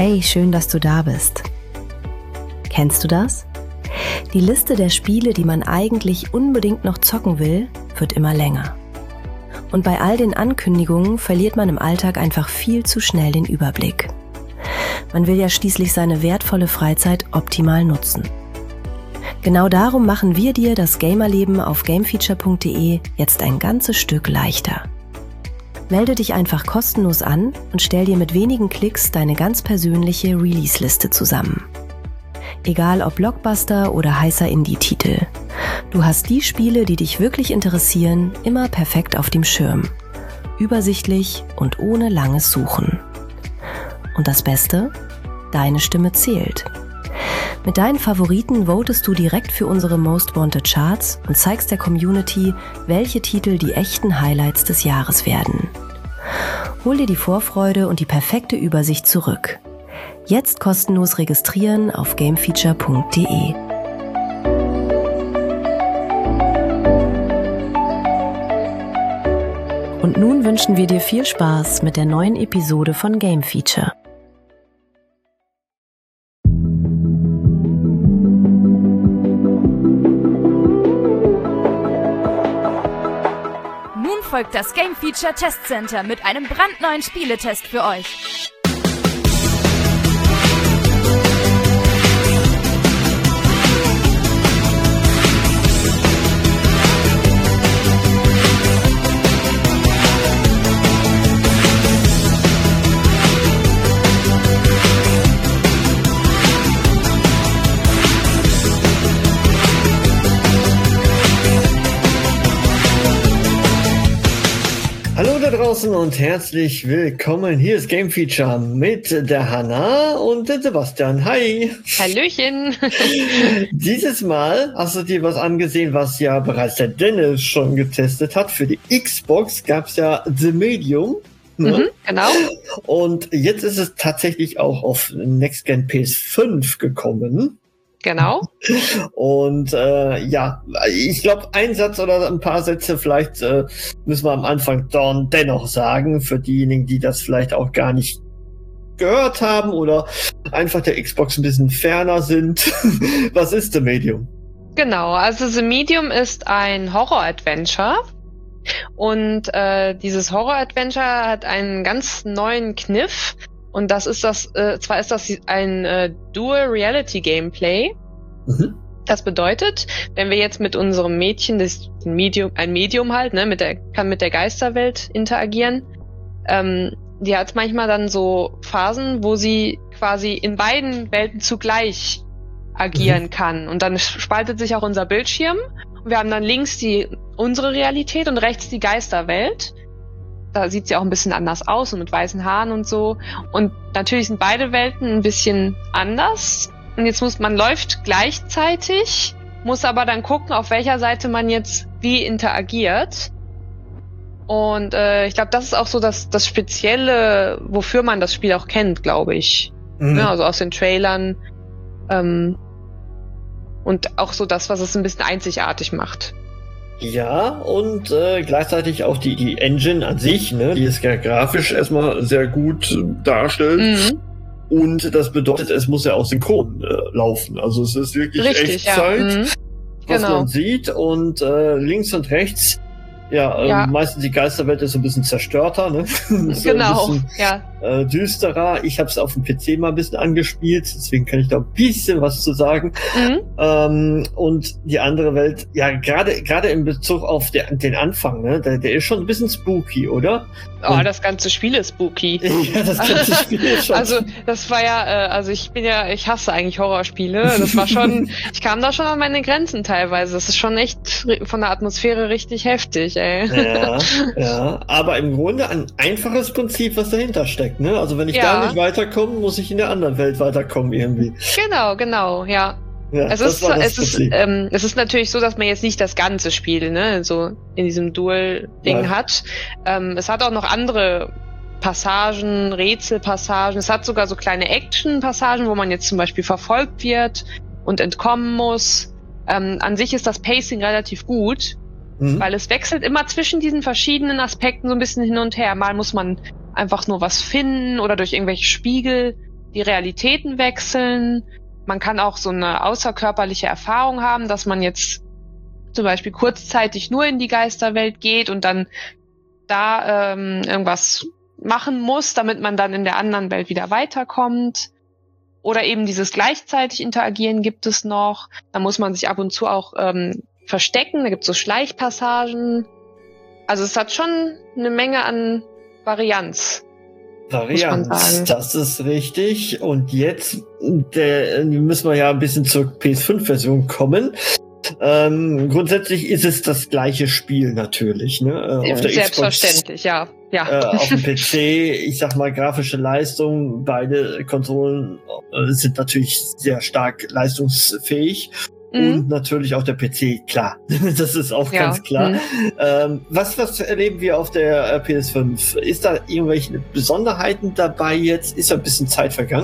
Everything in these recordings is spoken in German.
Hey, schön, dass du da bist. Kennst du das? Die Liste der Spiele, die man eigentlich unbedingt noch zocken will, wird immer länger. Und bei all den Ankündigungen verliert man im Alltag einfach viel zu schnell den Überblick. Man will ja schließlich seine wertvolle Freizeit optimal nutzen. Genau darum machen wir dir das Gamerleben auf gamefeature.de jetzt ein ganzes Stück leichter. Melde dich einfach kostenlos an und stell dir mit wenigen Klicks deine ganz persönliche Release-Liste zusammen. Egal ob Blockbuster oder heißer Indie-Titel. Du hast die Spiele, die dich wirklich interessieren, immer perfekt auf dem Schirm. Übersichtlich und ohne langes Suchen. Und das Beste? Deine Stimme zählt. Mit deinen Favoriten votest du direkt für unsere Most Wanted Charts und zeigst der Community, welche Titel die echten Highlights des Jahres werden. Hol dir die Vorfreude und die perfekte Übersicht zurück. Jetzt kostenlos registrieren auf gamefeature.de. Und nun wünschen wir dir viel Spaß mit der neuen Episode von Game Feature. Nun folgt das Game Feature Test Center mit einem brandneuen Spieletest für euch. Hallo da draußen und herzlich willkommen. Hier ist Game Feature mit der Hanna und dem Sebastian. Hi. Hallöchen. Dieses Mal hast du dir was angesehen, was ja bereits der Dennis schon getestet hat. Für die Xbox gab es ja The Medium. Ne? Genau. Und jetzt ist es tatsächlich auch auf Next Gen PS5 gekommen. Genau. Und ja, ich glaube, ein Satz oder ein paar Sätze vielleicht müssen wir am Anfang dennoch sagen, für diejenigen, die das vielleicht auch gar nicht gehört haben oder einfach der Xbox ein bisschen ferner sind. Was ist The Medium? Genau, also The Medium ist ein Horror-Adventure. Und dieses Horror-Adventure hat einen ganz neuen Kniff. Und das ist zwar ist das ein Dual-Reality-Gameplay. Mhm. Das bedeutet, wenn wir jetzt mit unserem Mädchen, ein Medium halt, ne, kann mit der Geisterwelt interagieren, die hat manchmal dann so Phasen, wo sie quasi in beiden Welten zugleich agieren kann. Und dann spaltet sich auch unser Bildschirm. Und wir haben dann links unsere Realität und rechts die Geisterwelt. Da sieht sie auch ein bisschen anders aus und mit weißen Haaren und so. Und natürlich sind beide Welten ein bisschen anders. Und jetzt man läuft gleichzeitig, muss aber dann gucken, auf welcher Seite man jetzt wie interagiert. Und ich glaube, das ist auch so das Spezielle, wofür man das Spiel auch kennt, glaube ich. Mhm. Ja, also aus den Trailern. Und auch so das, was es ein bisschen einzigartig macht. Ja, und gleichzeitig auch die Engine an sich, ne, die es ja grafisch erstmal sehr gut darstellt. Mhm. Und das bedeutet, es muss ja auch synchron laufen. Also es ist wirklich Echtzeit, ja. Was man sieht. Und links und rechts, meistens die Geisterwelt ist so ein bisschen zerstörter, ne? So genau, ein bisschen, düsterer. Ich habe es auf dem PC mal ein bisschen angespielt, deswegen kann ich da ein bisschen was zu sagen. Mhm. Und die andere Welt, ja, gerade in Bezug auf den Anfang, ne, der ist schon ein bisschen spooky, oder? Oh, das ganze Spiel ist spooky. Ja, das ganze Spiel ist schon. Also, das war ja, ich hasse eigentlich Horrorspiele. Das war schon, ich kam da schon an meine Grenzen teilweise. Das ist schon echt von der Atmosphäre richtig heftig, ey. Ja, aber im Grunde ein einfaches Prinzip, was dahinter steckt, ne? Also, wenn ich da nicht weiterkomme, muss ich in der anderen Welt weiterkommen irgendwie. Genau, ja. Ja, es ist natürlich so, dass man jetzt nicht das ganze Spiel, ne, so in diesem Dual-Ding hat. Es hat auch noch andere Passagen, Rätselpassagen. Es hat sogar so kleine Action-Passagen, wo man jetzt zum Beispiel verfolgt wird und entkommen muss. An sich ist das Pacing relativ gut, weil es wechselt immer zwischen diesen verschiedenen Aspekten so ein bisschen hin und her. Mal muss man einfach nur was finden oder durch irgendwelche Spiegel die Realitäten wechseln. Man kann auch so eine außerkörperliche Erfahrung haben, dass man jetzt zum Beispiel kurzzeitig nur in die Geisterwelt geht und dann da irgendwas machen muss, damit man dann in der anderen Welt wieder weiterkommt. Oder eben dieses gleichzeitig Interagieren gibt es noch. Da muss man sich ab und zu auch verstecken. Da gibt es so Schleichpassagen. Also es hat schon eine Menge an Varianz. Das ist richtig. Und jetzt müssen wir ja ein bisschen zur PS5-Version kommen. Grundsätzlich ist es das gleiche Spiel natürlich, ne? Auf der Selbstverständlich, Xbox, auf dem PC, ich sag mal, grafische Leistung, beide Konsolen sind natürlich sehr stark leistungsfähig. Und natürlich auch der PC, klar. Das ist auch ganz klar. Was erleben wir auf der PS5? Ist da irgendwelche Besonderheiten dabei jetzt? Ist ja ein bisschen Zeit vergangen?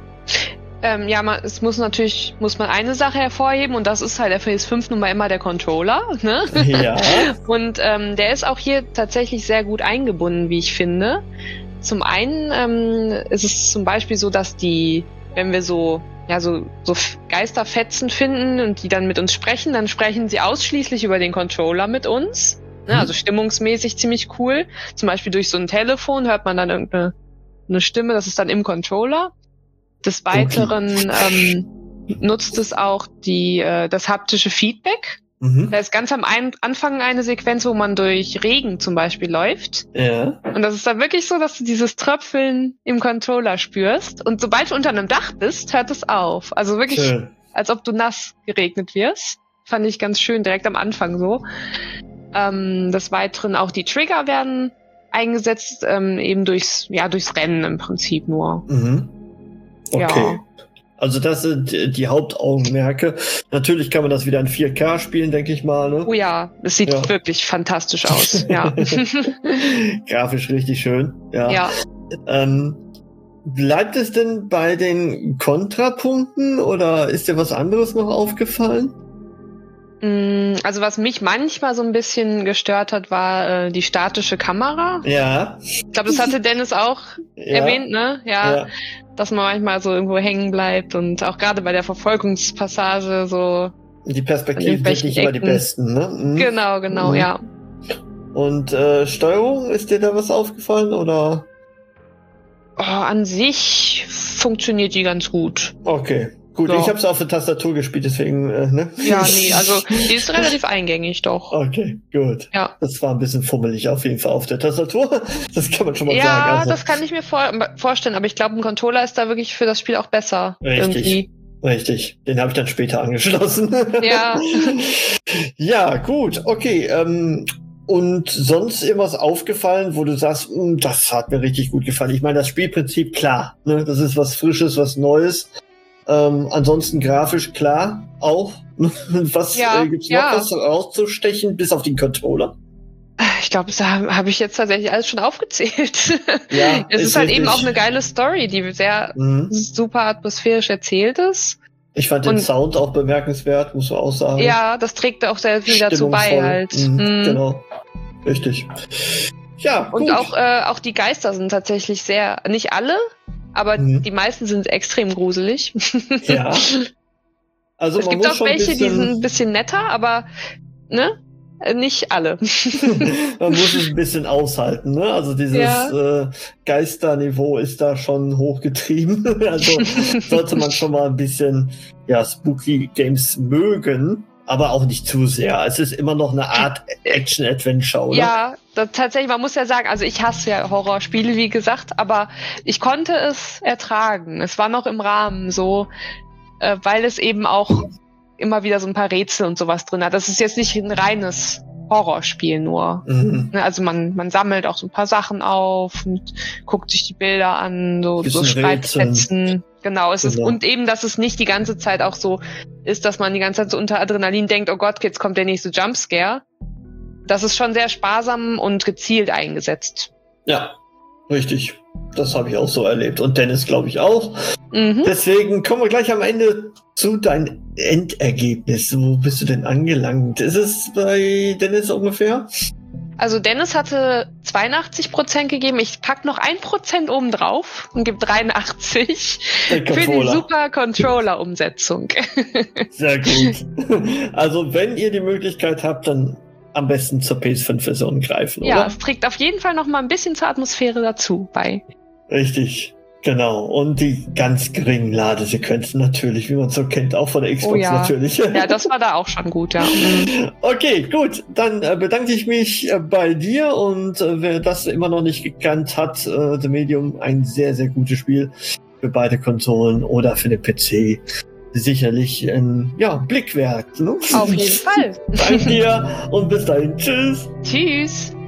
Muss man eine Sache hervorheben und das ist halt der PS5 nun mal immer der Controller, ne? Ja. Und der ist auch hier tatsächlich sehr gut eingebunden, wie ich finde. Zum einen ist es zum Beispiel so, dass wenn wir so Geisterfetzen finden und die dann mit uns sprechen, dann sprechen sie ausschließlich über den Controller mit uns. Ne? Also stimmungsmäßig ziemlich cool. Zum Beispiel durch so ein Telefon hört man dann irgendeine Stimme, das ist dann im Controller. Des Weiteren nutzt es auch das haptische Feedback. Da ist ganz am Anfang eine Sequenz, wo man durch Regen zum Beispiel läuft. Ja. Und das ist dann wirklich so, dass du dieses Tröpfeln im Controller spürst. Und sobald du unter einem Dach bist, hört es auf. Also wirklich, schön. Als ob du nass geregnet wirst. Fand ich ganz schön, direkt am Anfang so. Des Weiteren auch die Trigger werden eingesetzt, eben durchs Rennen im Prinzip nur. Okay. Ja. Also das sind die Hauptaugenmerke. Natürlich kann man das wieder in 4K spielen, denke ich mal. Ne? Oh ja, es sieht wirklich fantastisch aus. Ja. Grafisch richtig schön. Ja. Bleibt es denn bei den Kontrapunkten oder ist dir was anderes noch aufgefallen? Also was mich manchmal so ein bisschen gestört hat, war die statische Kamera. Ja. Ich glaube, das hatte Dennis auch erwähnt, ne? Ja. Dass man manchmal so irgendwo hängen bleibt und auch gerade bei der Verfolgungspassage so. Die Perspektiven sind nicht immer die besten, ne? Genau, ja. Und Steuerung, ist dir da was aufgefallen oder? An sich funktioniert die ganz gut. Okay. Gut, so. Ich habe es auf der Tastatur gespielt, deswegen, ne? Ja, nee, also die ist relativ eingängig, doch. Okay, gut. Ja. Das war ein bisschen fummelig auf jeden Fall auf der Tastatur. Das kann man schon mal sagen. Ja, also. Das kann ich mir vorstellen, aber ich glaube, ein Controller ist da wirklich für das Spiel auch besser. Richtig. Den habe ich dann später angeschlossen. Ja. Ja, gut, okay. Und sonst irgendwas aufgefallen, wo du sagst, das hat mir richtig gut gefallen. Ich meine, das Spielprinzip, klar, ne? Das ist was Frisches, was Neues. Ansonsten grafisch klar auch. Was gibt's noch was rauszustechen, bis auf den Controller? Ich glaube, das habe ich jetzt tatsächlich alles schon aufgezählt. Ja, es ist halt eben auch eine geile Story, die sehr super atmosphärisch erzählt ist. Ich fand den Sound auch bemerkenswert, muss man auch sagen. Ja, das trägt auch sehr viel dazu bei halt. Genau, richtig. Ja, und gut. Auch die Geister sind tatsächlich nicht alle, aber die meisten sind extrem gruselig. Ja. Also es gibt auch welche, die sind ein bisschen netter, aber ne? Nicht alle. Man muss es ein bisschen aushalten, ne? Also dieses Geisterniveau ist da schon hochgetrieben. Also sollte man schon mal ein bisschen Spooky Games mögen, aber auch nicht zu sehr. Es ist immer noch eine Art Action-Adventure, oder? Ja, tatsächlich, man muss ja sagen, also ich hasse ja Horrorspiele, wie gesagt, aber ich konnte es ertragen. Es war noch im Rahmen so, weil es eben auch immer wieder so ein paar Rätsel und sowas drin hat. Das ist jetzt nicht ein reines Horrorspiel nur. Also man sammelt auch so ein paar Sachen auf und guckt sich die Bilder an, so Schreibfetzen. Genau, ist. Und eben, dass es nicht die ganze Zeit auch so ist, dass man die ganze Zeit so unter Adrenalin denkt, oh Gott, jetzt kommt der nächste Jumpscare. Das ist schon sehr sparsam und gezielt eingesetzt. Ja, richtig. Das habe ich auch so erlebt. Und Dennis, glaube ich, auch. Deswegen kommen wir gleich am Ende zu deinem Endergebnis. Wo bist du denn angelangt? Ist es bei Dennis ungefähr? Also Dennis hatte 82% gegeben. Ich pack noch 1% oben drauf und gebe 83 für die Super Controller-Umsetzung. Sehr gut. Also wenn ihr die Möglichkeit habt, dann am besten zur PS5-Version greifen, ja, oder? Es trägt auf jeden Fall noch mal ein bisschen zur Atmosphäre dazu bei. Richtig, genau. Und die ganz geringen Ladesequenzen natürlich, wie man so kennt, auch von der Xbox natürlich. Ja, das war da auch schon gut, ja. Okay, gut. Dann bedanke ich mich bei dir und wer das immer noch nicht gekannt hat, The Medium, ein sehr, sehr gutes Spiel für beide Konsolen oder für den PC. Sicherlich ein Blick wert. Ne? Auf jeden Fall. Danke dir und bis dahin. Tschüss. Tschüss.